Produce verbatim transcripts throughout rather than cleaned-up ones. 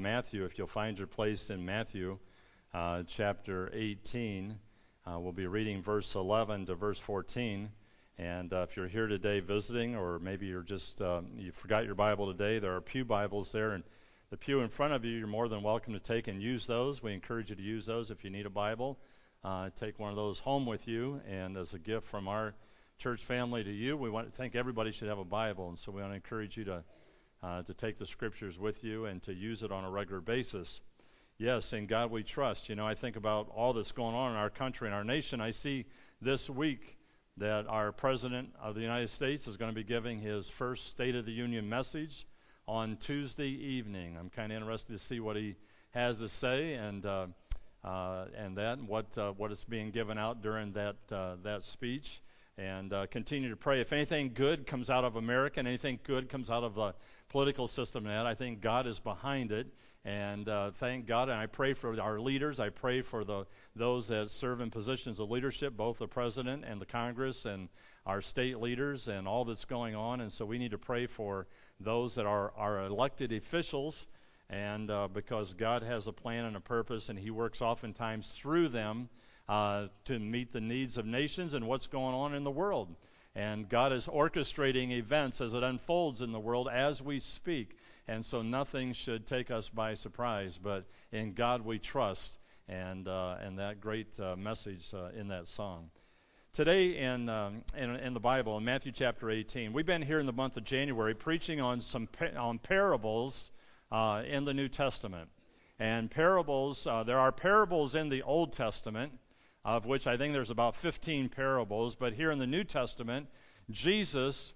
Matthew. If you'll find your place in Matthew uh, chapter eighteen, uh, we'll be reading verse eleven to verse fourteen. And uh, if you're here today visiting, or maybe you're just uh, you forgot your Bible today, there are pew Bibles there, and the pew in front of you, you're more than welcome to take and use those. We encourage you to use those if you need a Bible. Uh, take one of those home with you, and as a gift from our church family to you, we want to think everybody should have a Bible, and so we want to encourage you to uh, to take the Scriptures with you and to use it on a regular basis. Yes, in God we trust. You know, I think about all that's going on in our country and our nation. I see this week that our President of the United States is going to be giving his first State of the Union message on Tuesday evening. I'm kind of interested to see what he has to say, and uh, uh, and that and what uh, what is being given out during that uh, that speech. And uh, continue to pray. If anything good comes out of America, and anything good comes out of the political system, that I think God is behind it. And uh, thank God. And I pray for our leaders. I pray for the those that serve in positions of leadership, both the president and the Congress and our state leaders and all that's going on. And so we need to pray for those that are our elected officials, and uh, because God has a plan and a purpose, and He works oftentimes through them uh, to meet the needs of nations and what's going on in the world. And God is orchestrating events as it unfolds in the world as we speak. And so nothing should take us by surprise, but in God we trust, and uh, and that great uh, message uh, in that song. Today in, um, in in the Bible, in Matthew chapter eighteen, we've been here in the month of January preaching on some pa- on parables uh, in the New Testament. And parables, uh, there are parables in the Old Testament, of which I think there's about fifteen parables, but here in the New Testament, Jesus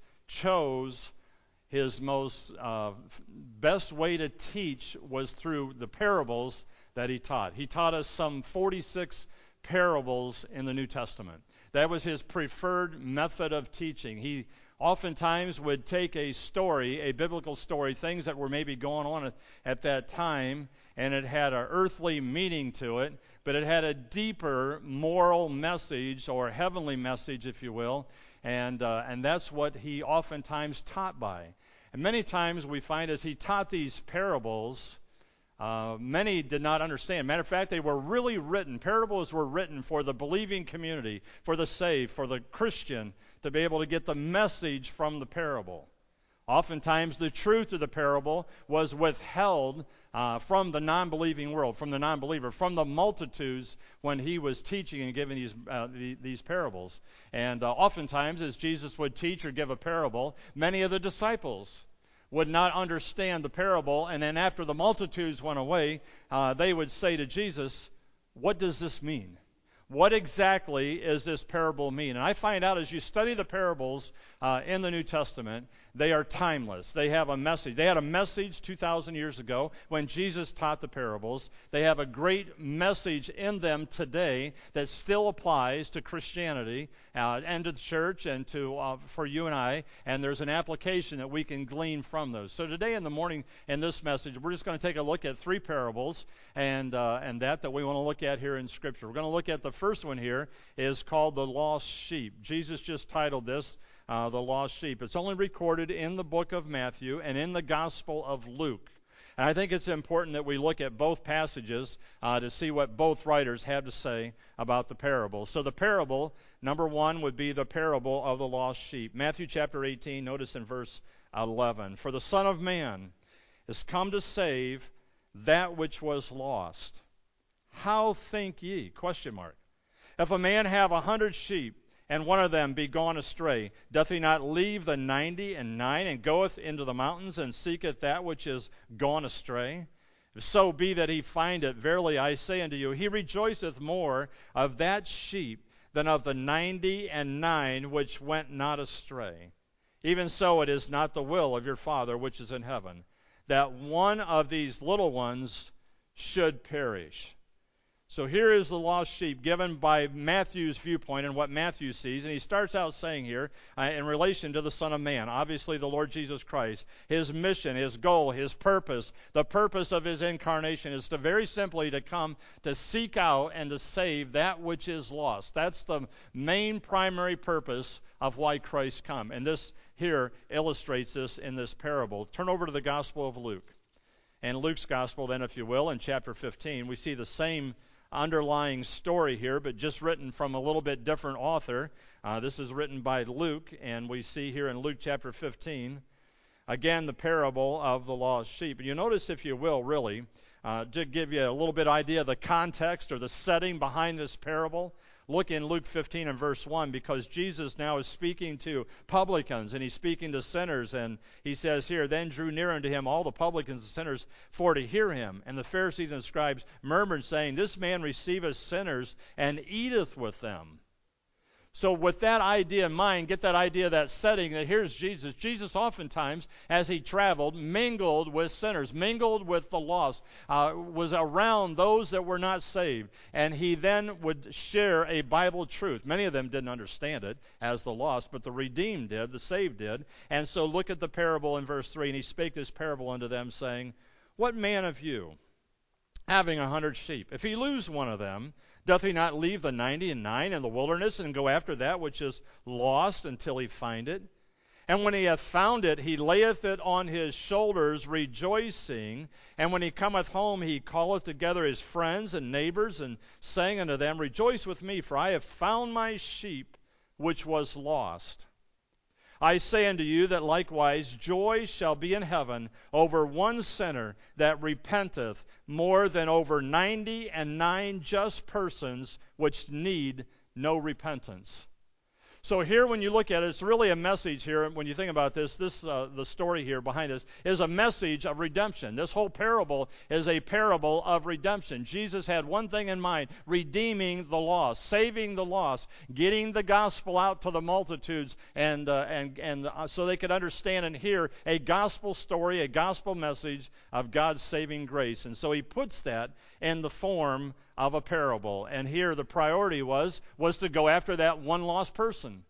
chose his most uh, best way to teach was through the parables that he taught. He taught us some forty-six parables in the New Testament. That was his preferred method of teaching. He oftentimes would take a story, a biblical story, things that were maybe going on at, at that time, and it had an earthly meaning to it, but it had a deeper moral message, or heavenly message, if you will, and uh, and that's what he oftentimes taught by. And many times we find as he taught these parables, uh, many did not understand. Matter of fact, they were really written. Parables were written for the believing community, for the saved, for the Christian, to be able to get the message from the parable. Oftentimes, the truth of the parable was withheld uh, from the non-believing world, from the non-believer, from the multitudes when he was teaching and giving these uh, the, these parables. And uh, oftentimes, as Jesus would teach or give a parable, many of the disciples would not understand the parable, and then after the multitudes went away, uh, they would say to Jesus, "What does this mean? What exactly is this parable mean?" And I find out as you study the parables uh, in the New Testament, they are timeless. They have a message. They had a message two thousand years ago when Jesus taught the parables. They have a great message in them today that still applies to Christianity uh, and to the church and to uh, for you and I. And there's an application that we can glean from those. So today in the morning in this message, we're just going to take a look at three parables and uh, and that that we want to look at here in Scripture. We're going to look at the first one here is called the lost sheep. Jesus just titled this uh, the lost sheep. It's only recorded in the book of Matthew and in the Gospel of Luke. And I think it's important that we look at both passages uh, to see what both writers have to say about the parable. So the parable, number one, would be the parable of the lost sheep. Matthew chapter eighteen, notice in verse eleven. "For the Son of Man is come to save that which was lost. How think ye?" Question mark. "If a man have a hundred sheep, and one of them be gone astray, doth he not leave the ninety and nine, and goeth into the mountains, and seeketh that which is gone astray? If so be that he find it, verily I say unto you, he rejoiceth more of that sheep than of the ninety and nine which went not astray. Even so it is not the will of your Father which is in heaven, that one of these little ones should perish." So here is the lost sheep given by Matthew's viewpoint and what Matthew sees. And he starts out saying here, uh, in relation to the Son of Man, obviously the Lord Jesus Christ, his mission, his goal, his purpose, the purpose of his incarnation is to very simply to come to seek out and to save that which is lost. That's the main primary purpose of why Christ come. And this here illustrates this in this parable. Turn over to the Gospel of Luke. In Luke's gospel, then, if you will, in chapter fifteen, we see the same underlying story here, but just written from a little bit different author. Uh, this is written by Luke, and we see here in Luke chapter fifteen, again, the parable of the lost sheep. You notice, if you will, really, uh, to give you a little bit idea of the context or the setting behind this parable, look in Luke fifteen and verse one, because Jesus now is speaking to publicans and he's speaking to sinners, and he says here, "Then drew near unto him all the publicans and sinners for to hear him. And the Pharisees and the scribes murmured, saying, This man receiveth sinners and eateth with them." So with that idea in mind, get that idea, that setting, that here's Jesus. Jesus oftentimes, as he traveled, mingled with sinners, mingled with the lost, uh, was around those that were not saved. And he then would share a Bible truth. Many of them didn't understand it as the lost, but the redeemed did, the saved did. And so look at the parable in verse three. And he spake this parable unto them, saying, What man of you, having a hundred sheep, if he lose one of them, doth he not leave the ninety and nine in the wilderness, and go after that which is lost until he find it? And when he hath found it, he layeth it on his shoulders, rejoicing. And when he cometh home, he calleth together his friends and neighbors, and saying unto them, Rejoice with me, for I have found my sheep which was lost. I say unto you that likewise joy shall be in heaven over one sinner that repenteth, more than over ninety and nine just persons which need no repentance. So here, when you look at it, it's really a message here. When you think about this, this uh, the story here behind this is a message of redemption. This whole parable is a parable of redemption. Jesus had one thing in mind: redeeming the lost, saving the lost, getting the gospel out to the multitudes, and uh, and and uh, so they could understand and hear a gospel story, a gospel message of God's saving grace. And so he puts that in the form of a parable. And here the priority was was to go after that one lost person.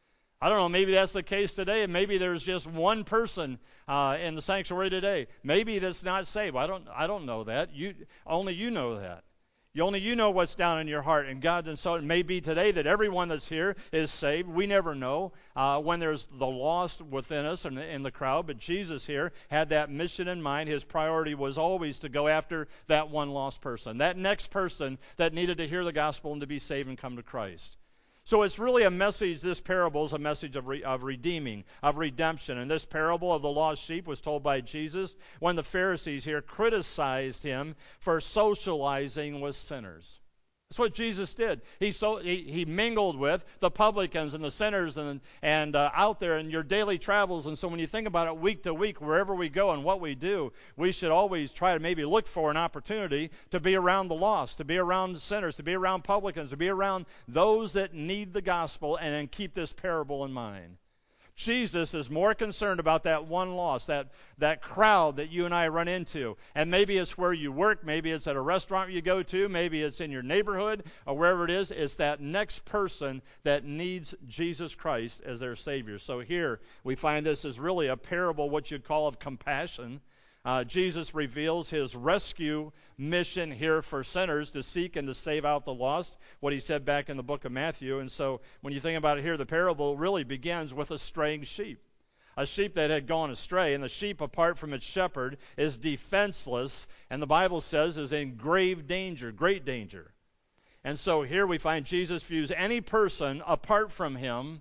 I don't know, maybe that's the case today. Maybe there's just one person uh, in the sanctuary today. Maybe that's not saved. I don't I don't know that. You only you know that. You only you know what's down in your heart. And God, and so it may be today that everyone that's here is saved. We never know uh, when there's the lost within us and in the crowd. But Jesus here had that mission in mind. His priority was always to go after that one lost person, that next person that needed to hear the gospel and to be saved and come to Christ. So it's really a message. This parable is a message of, re, of redeeming, of redemption. And this parable of the lost sheep was told by Jesus when the Pharisees here criticized him for socializing with sinners. That's what Jesus did. He so he, he mingled with the publicans and the sinners and and uh, out there in your daily travels. And so when you think about it, week to week, wherever we go and what we do, we should always try to maybe look for an opportunity to be around the lost, to be around sinners, to be around publicans, to be around those that need the gospel, and then keep this parable in mind. Jesus is more concerned about that one loss, that, that crowd that you and I run into. And maybe it's where you work, maybe it's at a restaurant you go to, maybe it's in your neighborhood, or wherever it is. It's that next person that needs Jesus Christ as their Savior. So here we find this is really a parable, what you'd call, of compassion. Uh, Jesus reveals his rescue mission here for sinners, to seek and to save out the lost, what he said back in the book of Matthew. And so when you think about it here, the parable really begins with a straying sheep, a sheep that had gone astray. And the sheep, apart from its shepherd, is defenseless, and the Bible says is in grave danger, great danger. And so here we find Jesus views any person apart from him,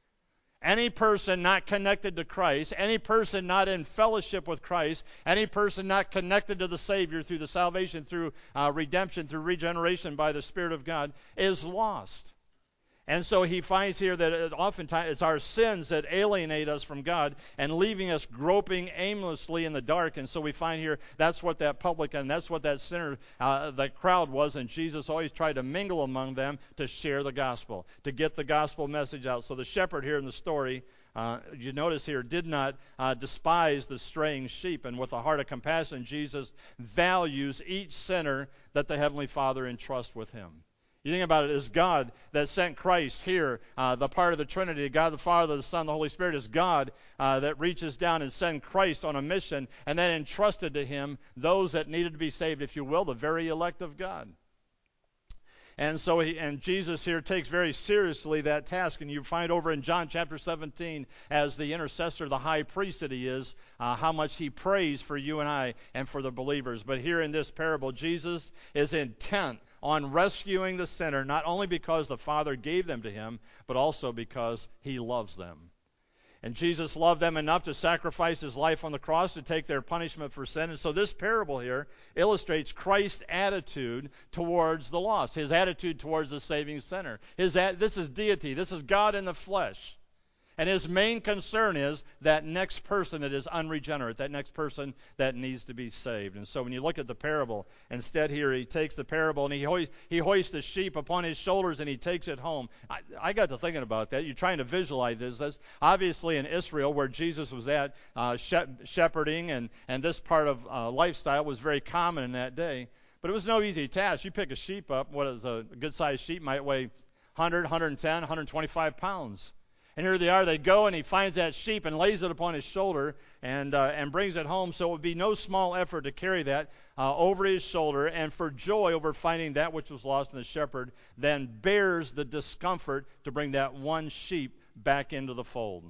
any person not connected to Christ, any person not in fellowship with Christ, any person not connected to the Savior through the salvation, through uh, redemption, through regeneration by the Spirit of God, is lost. And so he finds here that it oftentimes it's our sins that alienate us from God and leaving us groping aimlessly in the dark. And so we find here that's what that publican, that's what that sinner, uh, that crowd was. And Jesus always tried to mingle among them to share the gospel, to get the gospel message out. So the shepherd here in the story, uh, you notice here, did not uh, despise the straying sheep. And with a heart of compassion, Jesus values each sinner that the Heavenly Father entrusts with him. You think about it, as God that sent Christ here, uh, the part of the Trinity, God the Father, the Son, the Holy Spirit, is God uh, that reaches down and sent Christ on a mission and then entrusted to him those that needed to be saved, if you will, the very elect of God. And so he, and Jesus here takes very seriously that task. And you find over in John chapter seventeen, as the intercessor, the high priest that he is, uh, how much he prays for you and I and for the believers. But here in this parable, Jesus is intent on rescuing the sinner, not only because the Father gave them to him, but also because he loves them. And Jesus loved them enough to sacrifice his life on the cross to take their punishment for sin. And so this parable here illustrates Christ's attitude towards the lost, his attitude towards the saving sinner. His This is deity. This is God in the flesh. And his main concern is that next person that is unregenerate, that next person that needs to be saved. And so when you look at the parable, instead here he takes the parable and he hoists, he hoists the sheep upon his shoulders and he takes it home. I, I got to thinking about that. You're trying to visualize this. That's obviously in Israel where Jesus was at, uh, shepherding, and, and this part of uh, lifestyle was very common in that day. But it was no easy task. You pick a sheep up, what is a good-sized sheep might weigh one hundred, one ten, one twenty-five pounds. And here they are, they go, and he finds that sheep and lays it upon his shoulder and uh, and brings it home. So it would be no small effort to carry that uh, over his shoulder, and for joy over finding that which was lost in the shepherd, then bears the discomfort to bring that one sheep back into the fold.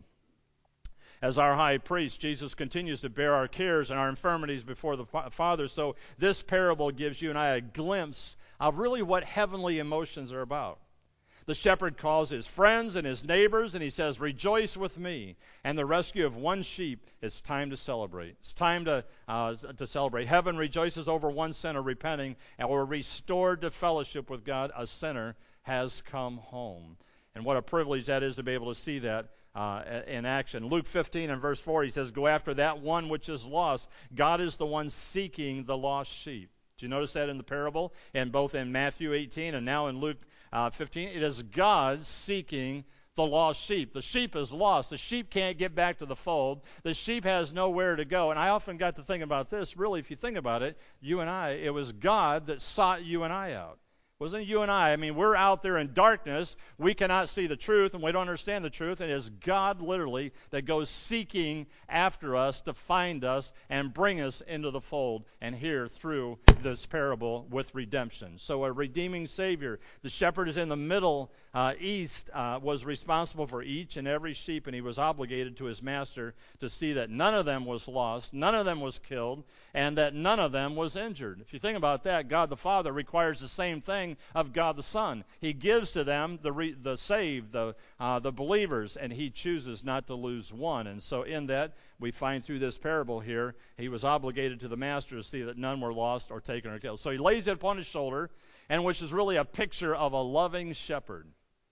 As our high priest, Jesus continues to bear our cares and our infirmities before the Father. So this parable gives you and I a glimpse of really what heavenly emotions are about. The shepherd calls his friends and his neighbors, and he says, "Rejoice with me." And the rescue of one sheep, it's time to celebrate. It's time to uh, to celebrate. Heaven rejoices over one sinner repenting and we're restored to fellowship with God. A sinner has come home. And what a privilege that is to be able to see that uh, in action. Luke fifteen and verse four, he says, "Go after that one which is lost." God is the one seeking the lost sheep. Do you notice that in the parable? And both in Matthew eighteen and now in Luke Uh, fifteen, it is God seeking the lost sheep. The sheep is lost. The sheep can't get back to the fold. The sheep has nowhere to go. And I often got to think about this. Really, if you think about it, you and I, it was God that sought you and I out. It wasn't you and I. I mean, we're out there in darkness. We cannot see the truth, and we don't understand the truth. And it is God, literally, that goes seeking after us to find us and bring us into the fold, and here through this parable with redemption. So a redeeming Savior. The shepherd is in the middle uh, east, uh, was responsible for each and every sheep, and he was obligated to his master to see that none of them was lost, none of them was killed, and that none of them was injured. If you think about that, God the Father requires the same thing of God the Son. He gives to them the re, the saved, the uh, the believers, and he chooses not to lose one. And so in that, we find through this parable here, he was obligated to the master to see that none were lost or taken or killed. So he lays it upon his shoulder, and which is really a picture of a loving shepherd,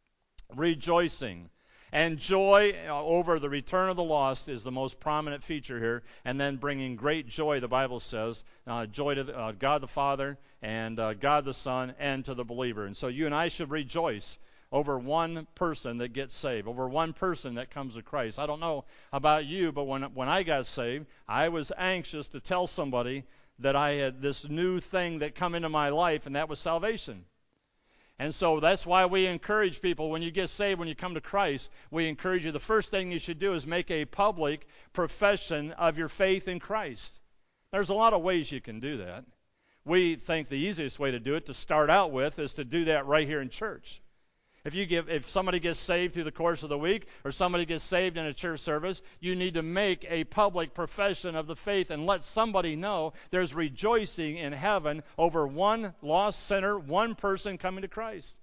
rejoicing. And joy over the return of the lost is the most prominent feature here. And then bringing great joy, the Bible says, uh, joy to the, uh, God the Father and uh, God the Son and to the believer. And so you and I should rejoice over one person that gets saved, over one person that comes to Christ. I don't know about you, but when when I got saved, I was anxious to tell somebody that I had this new thing that come into my life, and that was salvation. And so that's why we encourage people, when you get saved, when you come to Christ, we encourage you, the first thing you should do is make a public profession of your faith in Christ. There's a lot of ways you can do that. We think the easiest way to do it, to start out with, is to do that right here in church. If you give, if somebody gets saved through the course of the week, or somebody gets saved in a church service, you need to make a public profession of the faith and let somebody know there's rejoicing in heaven over one lost sinner, one person coming to Christ.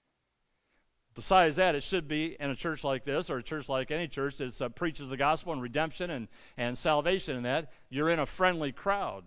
Besides that, it should be in a church like this, or a church like any church that uh, preaches the gospel and redemption and, and salvation, and that you're in a friendly crowd.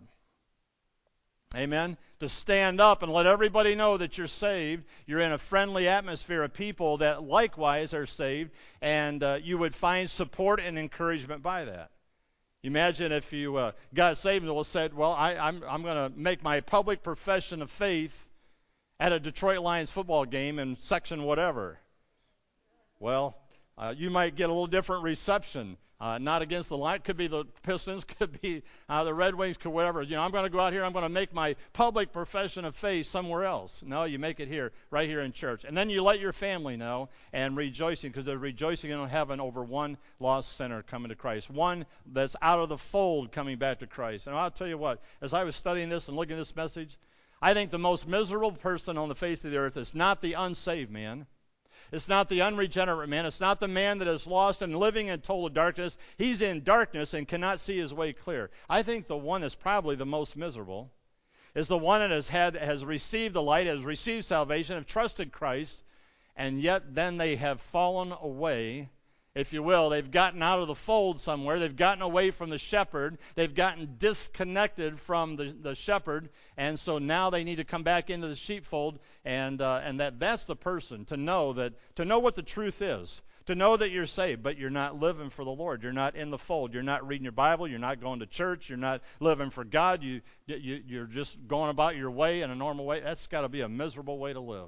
Amen? To stand up and let everybody know that you're saved. You're in a friendly atmosphere of people that likewise are saved, and uh, you would find support and encouragement by that. Imagine if you uh, got saved and said, well, I, I'm, I'm going to make my public profession of faith at a Detroit Lions football game in section whatever. Well, uh, you might get a little different reception. Uh, not against the line. Could be the Pistons, could be uh, the Red Wings, could whatever. You know, I'm going to go out here, I'm going to make my public profession of faith somewhere else. No, you make it here, right here in church. And then you let your family know, and rejoicing, because they're rejoicing in heaven over one lost sinner coming to Christ. One that's out of the fold coming back to Christ. And I'll tell you what, as I was studying this and looking at this message, I think the most miserable person on the face of the earth is not the unsaved man. It's not the unregenerate man. It's not the man that is lost and living in total darkness. He's in darkness and cannot see his way clear. I think the one that's probably the most miserable is the one that has had has received the light, has received salvation, have trusted Christ, and yet then they have fallen away, if you will. They've gotten out of the fold somewhere. They've gotten away from the shepherd. They've gotten disconnected from the, the shepherd, and so now they need to come back into the sheepfold, and uh, and that that's the person to know that to know what the truth is. To know that you're saved, but you're not living for the Lord. You're not in the fold. You're not reading your Bible. You're not going to church. You're not living for God. You, you, you're just going about your way in a normal way. That's got to be a miserable way to live.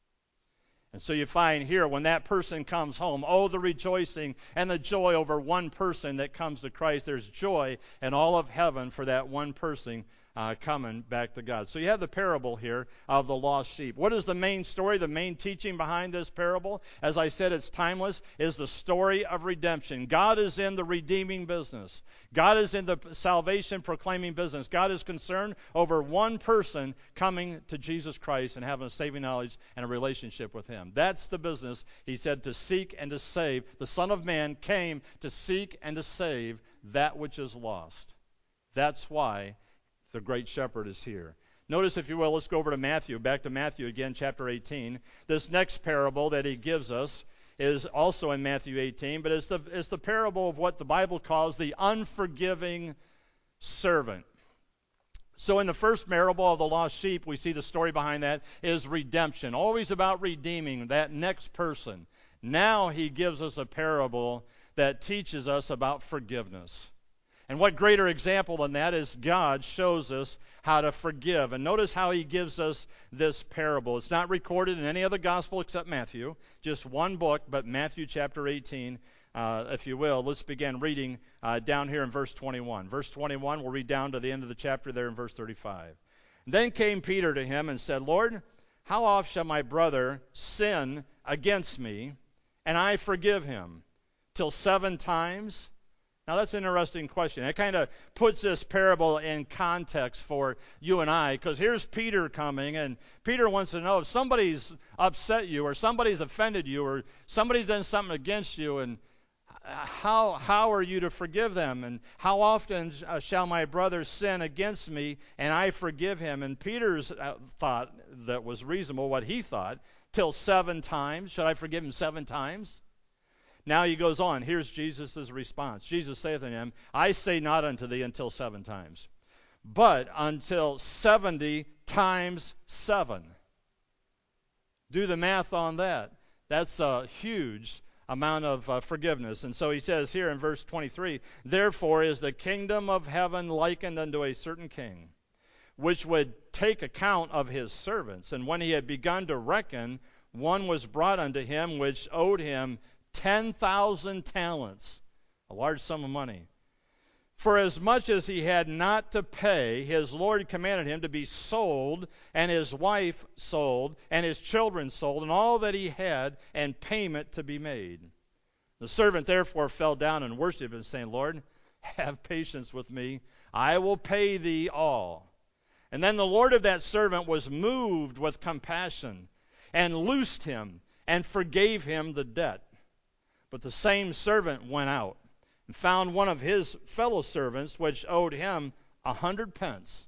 And so you find here, when that person comes home, oh, the rejoicing and the joy over one person that comes to Christ. There's joy in all of heaven for that one person Uh, coming back to God. So you have the parable here of the lost sheep. What is the main story, the main teaching behind this parable? As I said, it's timeless, is the story of redemption. God is in the redeeming business. God is in the salvation proclaiming business. God is concerned over one person coming to Jesus Christ and having a saving knowledge and a relationship with Him. That's the business. He said to seek and to save. The Son of Man came to seek and to save that which is lost. That's why the great shepherd is here. Notice, if you will, let's go over to Matthew, back to Matthew again, chapter eighteen. This next parable that he gives us is also in Matthew eighteen, but it's the, it's the parable of what the Bible calls the unforgiving servant. So in the first parable of the lost sheep, we see the story behind that is redemption, always about redeeming that next person. Now he gives us a parable that teaches us about forgiveness. And what greater example than that is God shows us how to forgive. And notice how he gives us this parable. It's not recorded in any other gospel except Matthew. Just one book, but Matthew chapter eighteen, uh, if you will. Let's begin reading uh, down here in verse twenty-one. Verse twenty-one, we'll read down to the end of the chapter there in verse thirty-five. Then came Peter to him and said, Lord, how oft shall my brother sin against me, and I forgive him? Till seven times? Now, that's an interesting question. It kind of puts this parable in context for you and I, because here's Peter coming, and Peter wants to know if somebody's upset you or somebody's offended you or somebody's done something against you, and how how are you to forgive them? And how often shall my brother sin against me, and I forgive him? And Peter's thought that was reasonable, what he thought, till seven times. Should I forgive him seven times? Now he goes on. Here's Jesus' response. Jesus saith unto him, I say not unto thee until seven times, but until seventy times seven. Do the math on that. That's a huge amount of uh, forgiveness. And so he says here in verse twenty-three, therefore is the kingdom of heaven likened unto a certain king, which would take account of his servants. And when he had begun to reckon, one was brought unto him which owed him ten thousand talents, a large sum of money. For as much as he had not to pay, his Lord commanded him to be sold, and his wife sold, and his children sold, and all that he had, and payment to be made. The servant therefore fell down and worshipped him, saying, Lord, have patience with me, I will pay thee all. And then the Lord of that servant was moved with compassion, and loosed him, and forgave him the debt. But the same servant went out, and found one of his fellow servants, which owed him a hundred pence.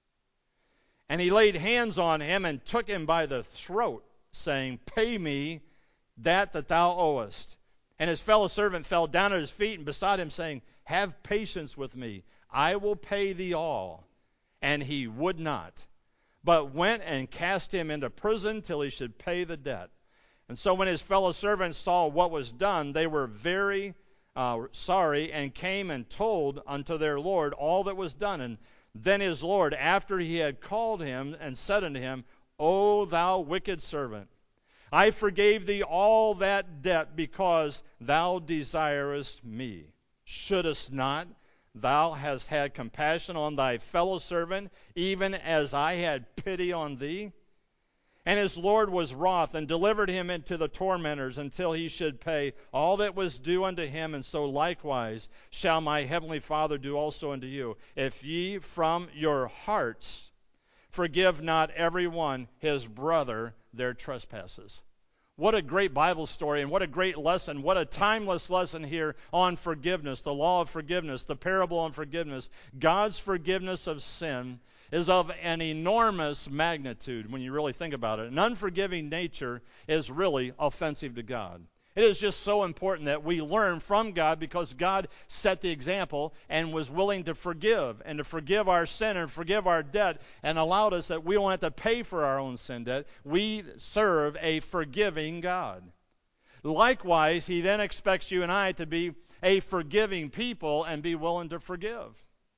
And he laid hands on him, and took him by the throat, saying, Pay me that that thou owest. And his fellow servant fell down at his feet, and besought him, saying, Have patience with me, I will pay thee all. And he would not, but went and cast him into prison till he should pay the debt. And so when his fellow servants saw what was done, they were very uh, sorry, and came and told unto their Lord all that was done. And then his Lord, after he had called him, and said unto him, O thou wicked servant, I forgave thee all that debt, because thou desirest me. Shouldest not thou hast had compassion on thy fellow servant, even as I had pity on thee? And his Lord was wroth, and delivered him into the tormentors, until he should pay all that was due unto him. And so likewise shall my heavenly Father do also unto you, if ye from your hearts forgive not everyone his brother their trespasses. What a great Bible story, and what a great lesson, what a timeless lesson here on forgiveness, the law of forgiveness, the parable on forgiveness. God's forgiveness of sin is of an enormous magnitude when you really think about it. An unforgiving nature is really offensive to God. It is just so important that we learn from God, because God set the example and was willing to forgive and to forgive our sin and forgive our debt, and allowed us that we don't have to pay for our own sin debt. We serve a forgiving God. Likewise, he then expects you and I to be a forgiving people and be willing to forgive.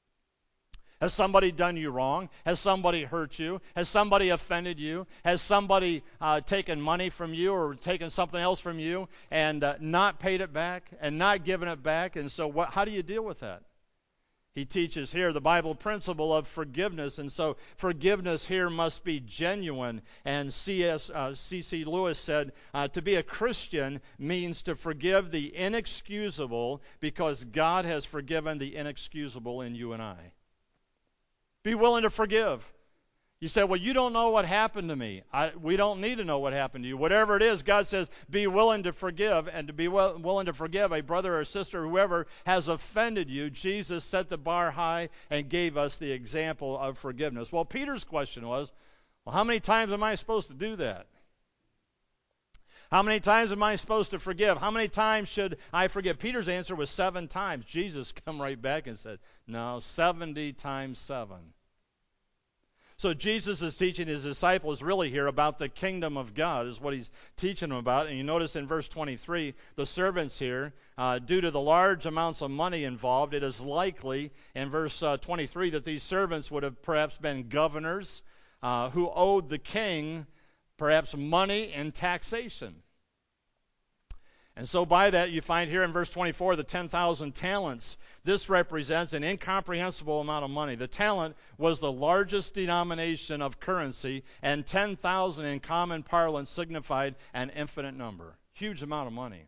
Has somebody done you wrong? Has somebody hurt you? Has somebody offended you? Has somebody uh, taken money from you or taken something else from you and uh, not paid it back and not given it back? And so what, how do you deal with that? He teaches here the Bible principle of forgiveness, and so forgiveness here must be genuine. And C S Uh, C C Lewis said, uh, to be a Christian means to forgive the inexcusable, because God has forgiven the inexcusable in you and I. Be willing to forgive. You say, well, you don't know what happened to me. I, we don't need to know what happened to you. Whatever it is, God says, be willing to forgive, and to be well, willing to forgive a brother or sister, whoever has offended you. Jesus set the bar high and gave us the example of forgiveness. Well, Peter's question was, well, how many times am I supposed to do that? How many times am I supposed to forgive? How many times should I forgive? Peter's answer was seven times. Jesus come right back and said, no, seventy times seven. So Jesus is teaching his disciples really here about the kingdom of God, is what he's teaching them about. And you notice in verse twenty-three, the servants here, uh, due to the large amounts of money involved, it is likely in verse uh, twenty-three that these servants would have perhaps been governors uh, who owed the king perhaps money and taxation. And so by that you find here in verse twenty-four the ten thousand talents. This represents an incomprehensible amount of money. The talent was the largest denomination of currency, and ten thousand in common parlance signified an infinite number. Huge amount of money.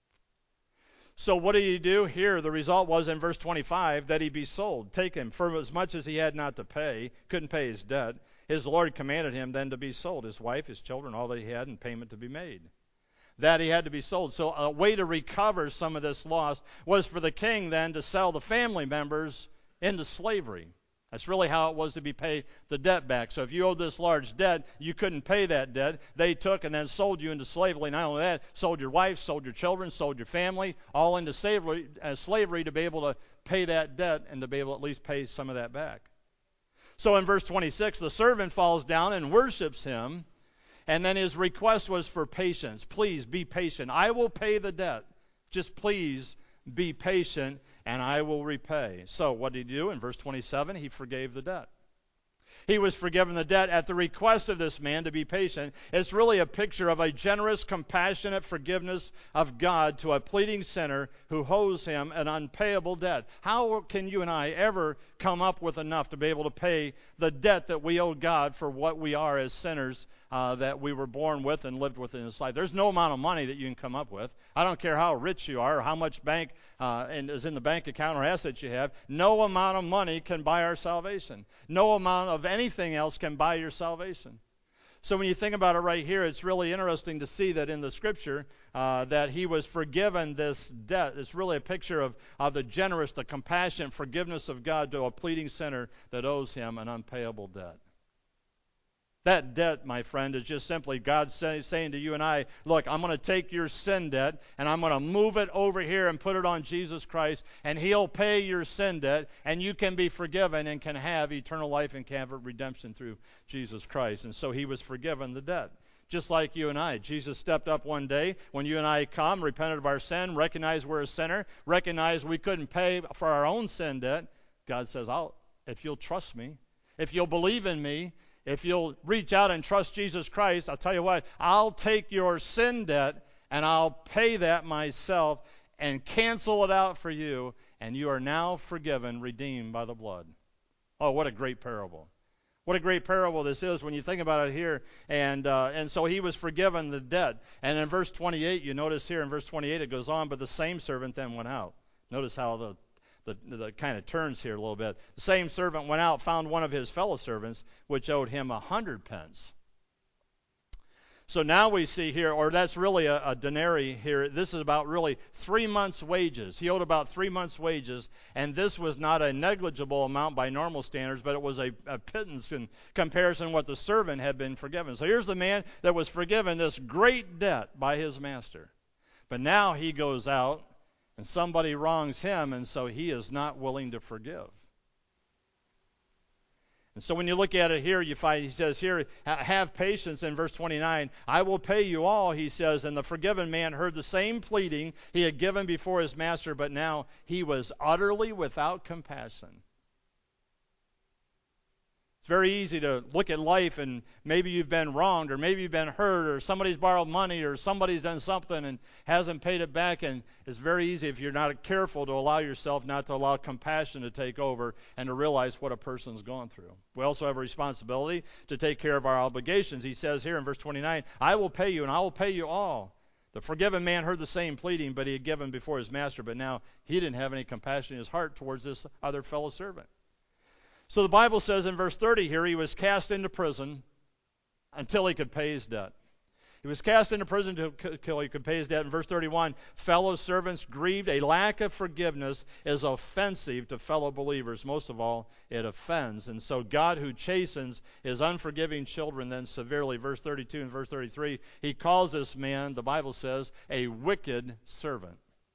So what did he do here? The result was in verse twenty-five that he be sold. Take him, for as much as he had not to pay, couldn't pay his debt. His Lord commanded him then to be sold, his wife, his children, all that he had, and payment to be made. That he had to be sold. So a way to recover some of this loss was for the king then to sell the family members into slavery. That's really how it was to be paid the debt back. So if you owed this large debt, you couldn't pay that debt. They took and then sold you into slavery. Not only that, sold your wife, sold your children, sold your family, all into slavery, uh, slavery to be able to pay that debt and to be able to at least pay some of that back. So in verse twenty-six, the servant falls down and worships him, and then his request was for patience. Please be patient. I will pay the debt. Just please be patient, and I will repay. So what did he do? In verse twenty-seven, he forgave the debt. He was forgiven the debt at the request of this man to be patient. It's really a picture of a generous, compassionate forgiveness of God to a pleading sinner who owes him an unpayable debt. How can you and I ever come up with enough to be able to pay the debt that we owe God for what we are as sinners uh, that we were born with and lived with in this life? There's no amount of money that you can come up with. I don't care how rich you are or how much bank uh, and is in the bank account or assets you have. No amount of money can buy our salvation. No amount of anything else can buy your salvation. So when you think about it right here, it's really interesting to see that in the Scripture uh, that he was forgiven this debt. It's really a picture of, of the generous, the compassionate forgiveness of God to a pleading sinner that owes him an unpayable debt. That debt, my friend, is just simply God say, saying to you and I, look, I'm going to take your sin debt and I'm going to move it over here and put it on Jesus Christ, and he'll pay your sin debt, and you can be forgiven and can have eternal life and can have redemption through Jesus Christ. And so he was forgiven the debt. Just like you and I. Jesus stepped up one day when you and I come, repented of our sin, recognized we're a sinner, recognized we couldn't pay for our own sin debt. God says, I'll, if you'll trust me, if you'll believe in me, if you'll reach out and trust Jesus Christ, I'll tell you what, I'll take your sin debt and I'll pay that myself and cancel it out for you, and you are now forgiven, redeemed by the blood. Oh, what a great parable. What a great parable this is when you think about it here. And uh, and so he was forgiven the debt. And in verse twenty-eight, you notice here in verse twenty-eight it goes on, but the same servant then went out. Notice how the the, the kind of turns here a little bit. The same servant went out, found one of his fellow servants, which owed him a hundred pence. So now we see here, or that's really a, a denarii here. This is about really three months' wages. He owed about three months' wages, and this was not a negligible amount by normal standards, but it was a, a pittance in comparison to what the servant had been forgiven. So here's the man that was forgiven this great debt by his master. But now he goes out, and somebody wrongs him, and so he is not willing to forgive. And so when you look at it here, you find he says here, have patience in verse twenty-nine. I will pay you all, he says. And the forgiven man heard the same pleading he had given before his master, but now he was utterly without compassion. It's very easy to look at life and maybe you've been wronged or maybe you've been hurt or somebody's borrowed money or somebody's done something and hasn't paid it back. And it's very easy if you're not careful to allow yourself not to allow compassion to take over and to realize what a person's gone through. We also have a responsibility to take care of our obligations. He says here in verse twenty-nine, I will pay you and I will pay you all. The forgiven man heard the same pleading, but he had given before his master, but now he didn't have any compassion in his heart towards this other fellow servant. So the Bible says in verse thirty here, he was cast into prison until he could pay his debt. He was cast into prison until he could pay his debt. In verse thirty-one, fellow servants grieved. A lack of forgiveness is offensive to fellow believers. Most of all, it offends. And so God, who chastens his unforgiving children then severely, verse thirty-two and verse thirty-three, he calls this man, the Bible says, a wicked servant.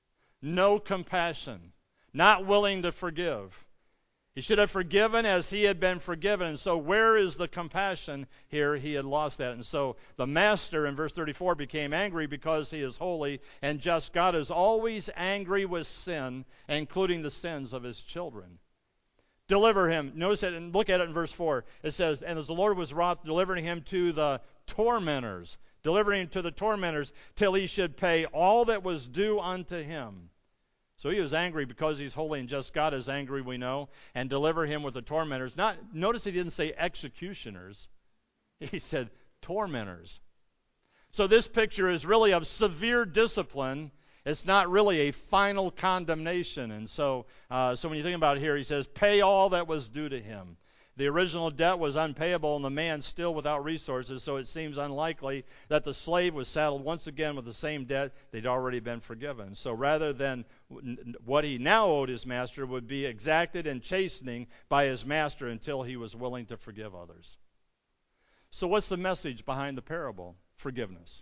No compassion, not willing to forgive. He should have forgiven as he had been forgiven. And so where is the compassion here? He had lost that. And so the master in verse thirty-four became angry because he is holy and just. God is always angry with sin, including the sins of his children. Deliver him. Notice it and look at it in verse four. It says, and as the Lord was wroth, delivering him to the tormentors, delivering him to the tormentors, till he should pay all that was due unto him. So he was angry because he's holy and just. God is angry, we know, and deliver him with the tormentors. Not, notice he didn't say executioners. He said tormentors. So this picture is really of severe discipline. It's not really a final condemnation. And so, uh, so when you think about it here, he says, pay all that was due to him. The original debt was unpayable and the man still without resources, so it seems unlikely that the slave was saddled once again with the same debt they'd already been forgiven. So rather than what he now owed his master would be exacted and chastening by his master until he was willing to forgive others. So what's the message behind the parable? Forgiveness.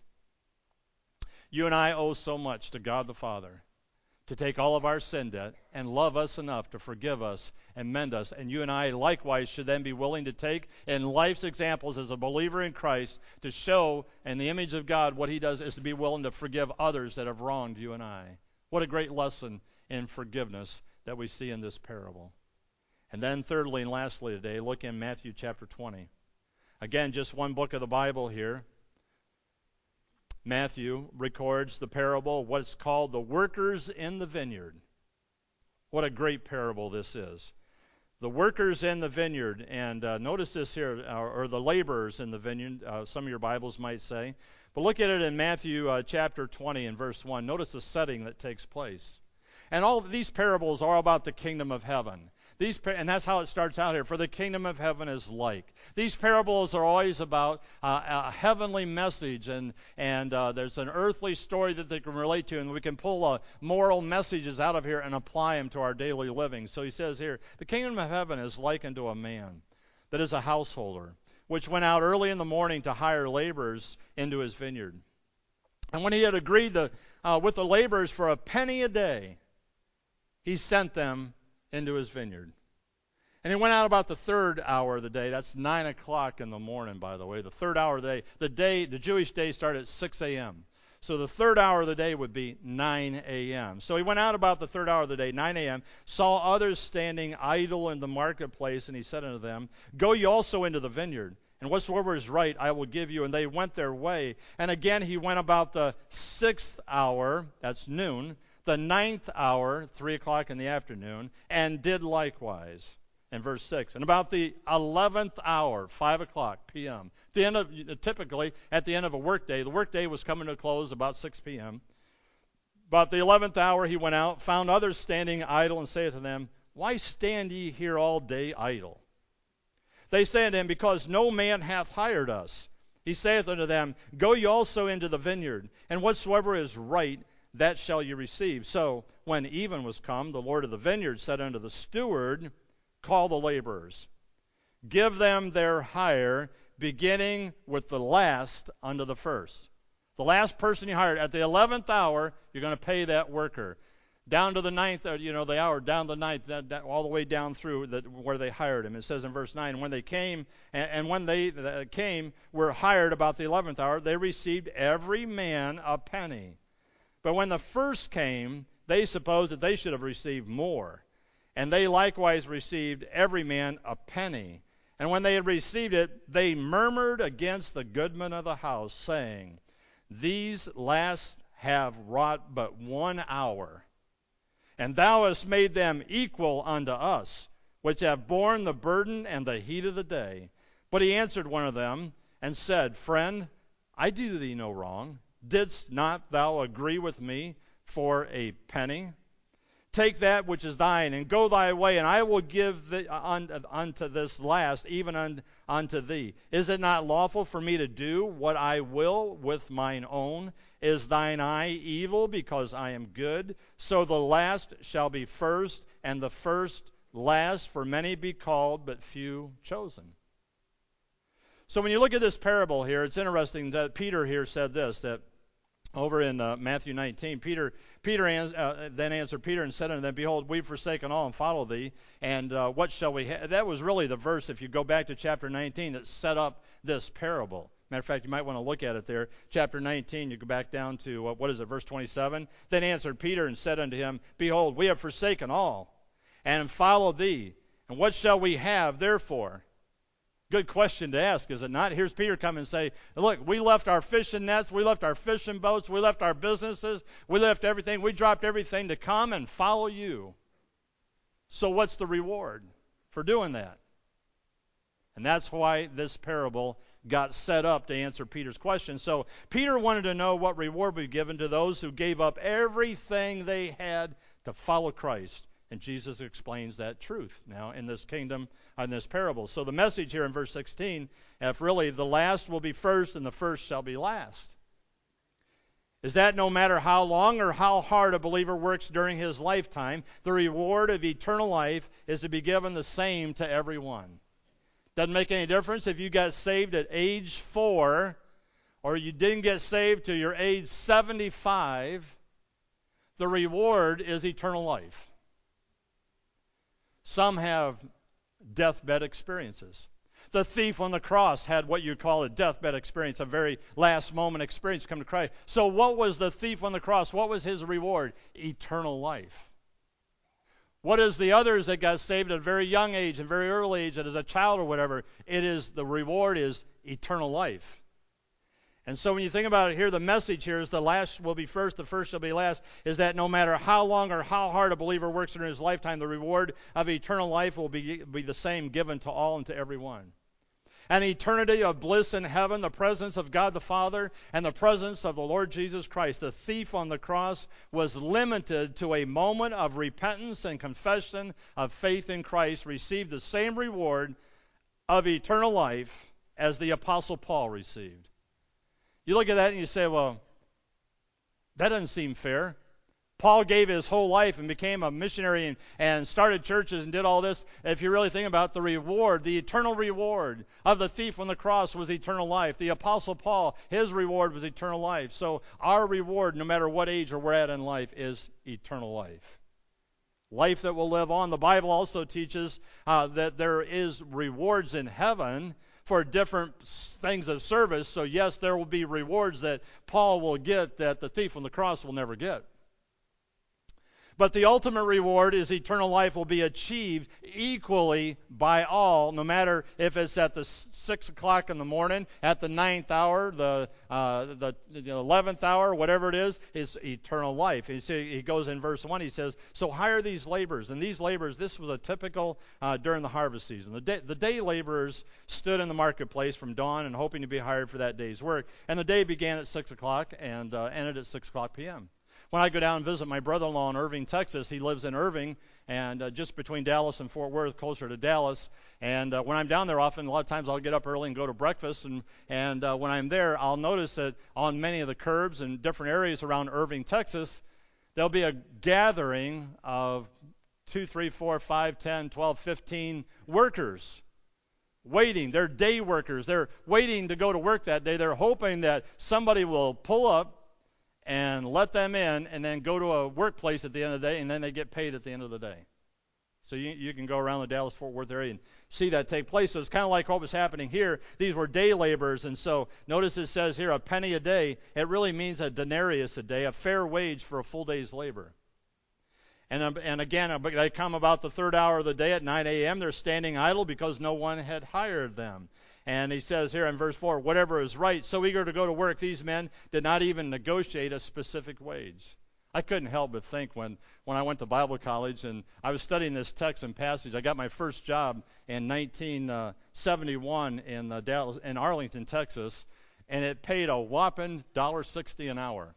You and I owe so much to God the Father to take all of our sin debt and love us enough to forgive us and mend us. And you and I likewise should then be willing to take in life's examples as a believer in Christ to show in the image of God what he does is to be willing to forgive others that have wronged you and I. What a great lesson in forgiveness that we see in this parable. And then thirdly and lastly today, look in Matthew chapter twenty. Again, just one book of the Bible here. Matthew records the parable of what's called the workers in the vineyard. What a great parable this is. The workers in the vineyard, and uh, notice this here, or, or the laborers in the vineyard, uh, some of your Bibles might say. But look at it in Matthew uh, chapter twenty and verse one. Notice the setting that takes place. And all of these parables are about the kingdom of heaven. These, and that's how it starts out here. For the kingdom of heaven is like. These parables are always about uh, a heavenly message, and and uh, there's an earthly story that they can relate to, and we can pull uh, moral messages out of here and apply them to our daily living. So he says here, the kingdom of heaven is likened to a man that is a householder, which went out early in the morning to hire laborers into his vineyard. And when he had agreed to, uh, with the laborers for a penny a day, he sent them into his vineyard. And he went out about the third hour of the day. That's nine o'clock in the morning, by the way. The third hour of the day. The day, the Jewish day started at six a.m. So the third hour of the day would be nine a.m. So he went out about the third hour of the day, nine a.m., saw others standing idle in the marketplace, and he said unto them, Go ye also into the vineyard, and whatsoever is right I will give you. And they went their way. And again he went about the sixth hour, that's noon, the ninth hour, three o'clock in the afternoon, and did likewise. In verse six, and about the eleventh hour, five o'clock p.m., the end of, typically at the end of a workday, the workday was coming to a close about six p.m., About the eleventh hour he went out, found others standing idle, and saith to them, Why stand ye here all day idle? They say unto him, Because no man hath hired us. He saith unto them, Go ye also into the vineyard, and whatsoever is right, that shall ye receive. So when even was come, the Lord of the vineyard said unto the steward, Call the laborers, give them their hire, beginning with the last unto the first. The last person you hired, at the eleventh hour, you're going to pay that worker. Down to the ninth, you know, the hour, down the ninth, that, that, all the way down through the, where they hired him. It says in verse nine, when they came, and, and when they uh, came, were hired about the eleventh hour, they received every man a penny. But when the first came, they supposed that they should have received more. And they likewise received every man a penny. And when they had received it, they murmured against the goodman of the house, saying, These last have wrought but one hour, and thou hast made them equal unto us, which have borne the burden and the heat of the day. But he answered one of them, and said, Friend, I do thee no wrong. Didst not thou agree with me for a penny? Take that which is thine, and go thy way, and I will give the, unto, unto this last, even un, unto thee. Is it not lawful for me to do what I will with mine own? Is thine eye evil, because I am good? So the last shall be first, and the first last, for many be called, but few chosen. So when you look at this parable here, it's interesting that Peter here said this, that over in uh, Matthew nineteen, Peter Peter ans- uh, then answered Peter and said unto them, Behold, we've forsaken all and followed thee, and uh, what shall we have? That was really the verse, if you go back to chapter nineteen, that set up this parable. Matter of fact, you might want to look at it there. Chapter nineteen, you go back down to, uh, what is it, verse twenty-seven? Then answered Peter and said unto him, Behold, we have forsaken all, and followed thee, and what shall we have therefore? Good question to ask, is it not? Here's Peter come and say, look, we left our fishing nets, we left our fishing boats, we left our businesses, we left everything, we dropped everything to come and follow you. So what's the reward for doing that? And that's why this parable got set up to answer Peter's question. So Peter wanted to know what reward would be given to those who gave up everything they had to follow Christ. And Jesus explains that truth now in this kingdom, in this parable. So the message here in verse sixteen, if really the last will be first and the first shall be last, is that no matter how long or how hard a believer works during his lifetime, the reward of eternal life is to be given the same to everyone. Doesn't make any difference if you got saved at age four or you didn't get saved till your age seventy-five. The reward is eternal life. Some have deathbed experiences. The thief on the cross had what you call a deathbed experience, a very last moment experience come to Christ. So what was the thief on the cross? What was his reward? Eternal life. What is the others that got saved at a very young age, a very early age, and as a child or whatever? It is, the reward is eternal life. And so when you think about it here, the message here is the last will be first, the first shall be last, is that no matter how long or how hard a believer works during his lifetime, the reward of eternal life will be, be the same given to all and to everyone. An eternity of bliss in heaven, the presence of God the Father, and the presence of the Lord Jesus Christ. The thief on the cross was limited to a moment of repentance and confession of faith in Christ, received the same reward of eternal life as the Apostle Paul received. You look at that and you say, well, that doesn't seem fair. Paul gave his whole life and became a missionary and, and started churches and did all this. If you really think about the reward, the eternal reward of the thief on the cross was eternal life. The Apostle Paul, his reward was eternal life. So our reward, no matter what age or we're at in life, is eternal life. Life that will live on. The Bible also teaches uh, that there is rewards in heaven for different things of service. So yes, there will be rewards that Paul will get that the thief on the cross will never get. But the ultimate reward is eternal life will be achieved equally by all, no matter if it's at the six o'clock in the morning, at the ninth hour, the uh, the, the eleventh hour, whatever it is, is eternal life. He, say, he goes in verse one, he says, so hire these laborers. And these laborers, this was a typical uh, during the harvest season. The day, the day laborers stood in the marketplace from dawn and hoping to be hired for that day's work. And the day began at six o'clock and uh, ended at six o'clock p.m. When I go down and visit my brother-in-law in Irving, Texas, he lives in Irving, and uh, just between Dallas and Fort Worth, closer to Dallas. And uh, when I'm down there often, a lot of times I'll get up early and go to breakfast. And, and uh, when I'm there, I'll notice that on many of the curbs and different areas around Irving, Texas, there'll be a gathering of two, three, four, five, ten, twelve, fifteen workers waiting. They're day workers. They're waiting to go to work that day. They're hoping that somebody will pull up and let them in and then go to a workplace at the end of the day, and then they get paid at the end of the day. So you, you can go around the Dallas-Fort Worth area and see that take place. So it's kind of like what was happening here. These were day laborers, and so notice it says here a penny a day. It really means a denarius a day, a fair wage for a full day's labor. And, and again, they come about the third hour of the day at nine a.m. They're standing idle because no one had hired them. And he says here in verse four, whatever is right, so eager to go to work, these men did not even negotiate a specific wage. I couldn't help but think when, when I went to Bible college and I was studying this text and passage. I got my first job in nineteen seventy-one in uh, Dallas, in Arlington, Texas, and it paid a whopping one dollar sixty an hour.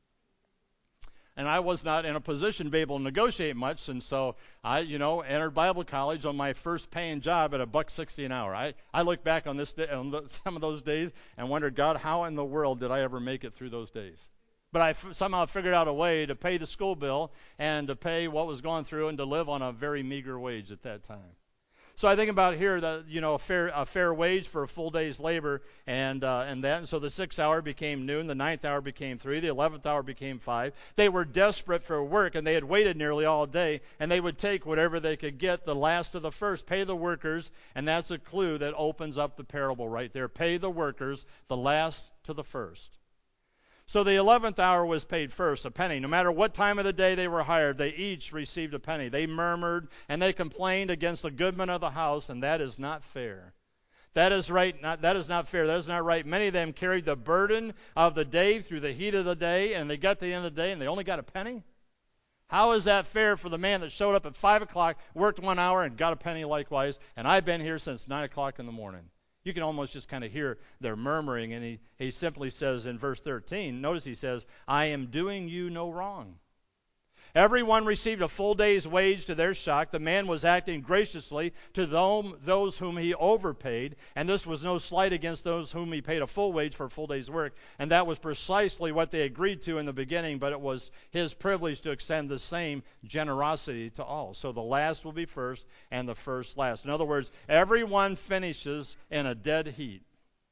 And I was not in a position to be able to negotiate much, and so I, you know, entered Bible college on my first paying job at a buck sixty an hour. I, I look back on this day, on the, some of those days and wondered, God, how in the world did I ever make it through those days? But I f- somehow figured out a way to pay the school bill and to pay what was going through and to live on a very meager wage at that time. So I think about here that, you know, a fair a fair wage for a full day's labor, and uh, and that. And so the sixth hour became noon, the ninth hour became three, the eleventh hour became five. They were desperate for work, and they had waited nearly all day, and they would take whatever they could get, the last of the first. Pay the workers, and that's a clue that opens up the parable right there. Pay the workers, the last to the first. So the eleventh hour was paid first, a penny. No matter what time of the day they were hired, they each received a penny. They murmured and they complained against the goodman of the house, and that is not fair. That is right. Not, that is not fair. That is not right. Many of them carried the burden of the day through the heat of the day, and they got to the end of the day and they only got a penny? How is that fair for the man that showed up at five o'clock, worked one hour, and got a penny likewise, and I've been here since nine o'clock in the morning? You can almost just kind of hear their murmuring, and he, he simply says in verse thirteen, notice he says, I am doing you no wrong. Everyone received a full day's wage to their shock. The man was acting graciously to those whom he overpaid, and this was no slight against those whom he paid a full wage for a full day's work, and that was precisely what they agreed to in the beginning, but it was his privilege to extend the same generosity to all. So the last will be first, and the first last. In other words, everyone finishes in a dead heat.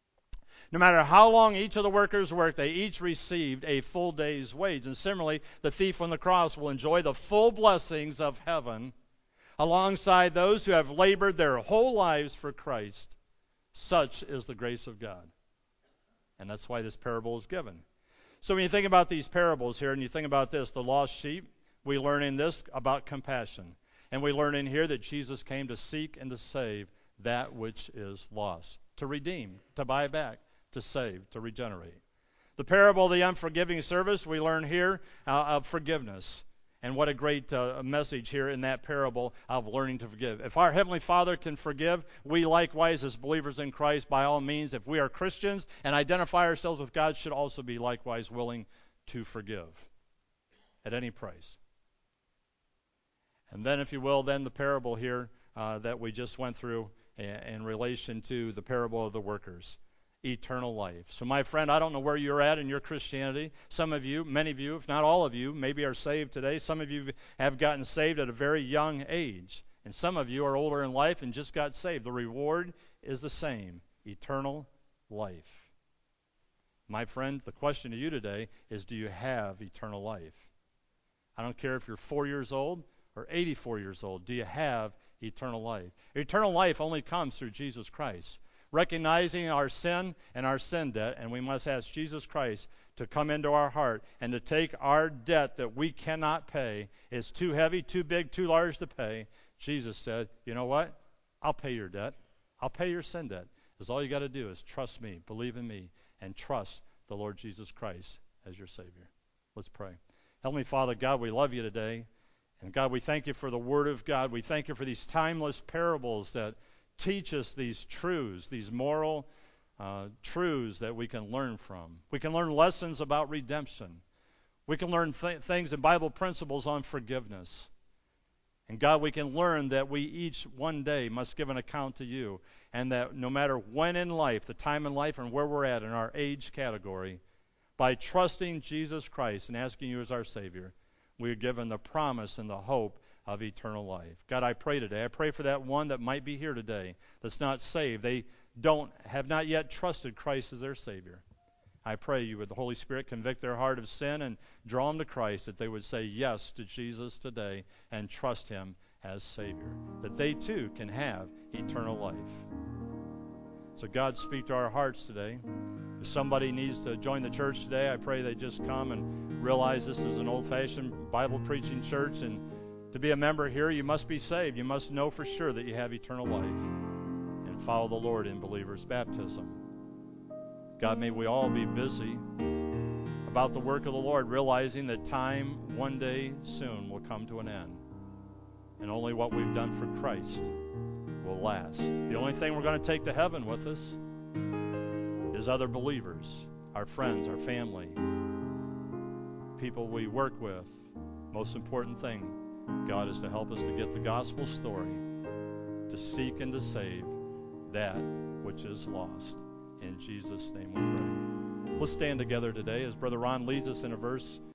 No matter how long each of the workers worked, they each received a full day's wage. And similarly, the thief on the cross will enjoy the full blessings of heaven alongside those who have labored their whole lives for Christ. Such is the grace of God. And that's why this parable is given. So when you think about these parables here, and you think about this, the lost sheep, we learn in this about compassion. And we learn in here that Jesus came to seek and to save that which is lost, to redeem, to buy back, to save, to regenerate. The parable of the unforgiving servant, we learn here uh, of forgiveness. And what a great uh, message here in that parable of learning to forgive. If our Heavenly Father can forgive, we likewise as believers in Christ, by all means, if we are Christians and identify ourselves with God, should also be likewise willing to forgive at any price. And then, if you will, then the parable here uh, that we just went through in, in relation to the parable of the workers. Eternal life. So my friend, I don't know where you're at in your Christianity. Some of you, many of you, if not all of you, maybe are saved today. Some of you have gotten saved at a very young age. And some of you are older in life and just got saved. The reward is the same. Eternal life. My friend, the question to you today is, do you have eternal life? I don't care if you're four years old or eighty-four years old. Do you have eternal life? Eternal life only comes through Jesus Christ. Recognizing our sin and our sin debt, and we must ask Jesus Christ to come into our heart and to take our debt that we cannot pay. It's too heavy, too big, too large to pay. Jesus said, you know what? I'll pay your debt. I'll pay your sin debt. Because all you got to do is trust me, believe in me, and trust the Lord Jesus Christ as your Savior. Let's pray. Heavenly Father, God, we love you today. And God, we thank you for the Word of God. We thank you for these timeless parables that teach us these truths, these moral uh, truths that we can learn from. We can learn lessons about redemption. We can learn th- things and Bible principles on forgiveness. And God, we can learn that we each one day must give an account to you, and that no matter when in life, the time in life and where we're at in our age category, by trusting Jesus Christ and asking you as our Savior, we are given the promise and the hope of eternal life. God, I pray today. I pray for that one that might be here today that's not saved. They don't have not yet trusted Christ as their Savior. I pray you would the Holy Spirit convict their heart of sin and draw them to Christ, that they would say yes to Jesus today and trust him as Savior, that they too can have eternal life. So God, speak to our hearts today. If somebody needs to join the church today, I pray they just come and realize this is an old-fashioned Bible preaching church, and to be a member here, you must be saved. You must know for sure that you have eternal life and follow the Lord in believer's baptism. God, may we all be busy about the work of the Lord, realizing that time one day soon will come to an end. And only what we've done for Christ will last. The only thing we're going to take to heaven with us is other believers, our friends, our family, people we work with. Most important thing, God, is to help us to get the gospel story, to seek and to save that which is lost. In Jesus' name we pray. Let's stand together today as Brother Ron leads us in a verse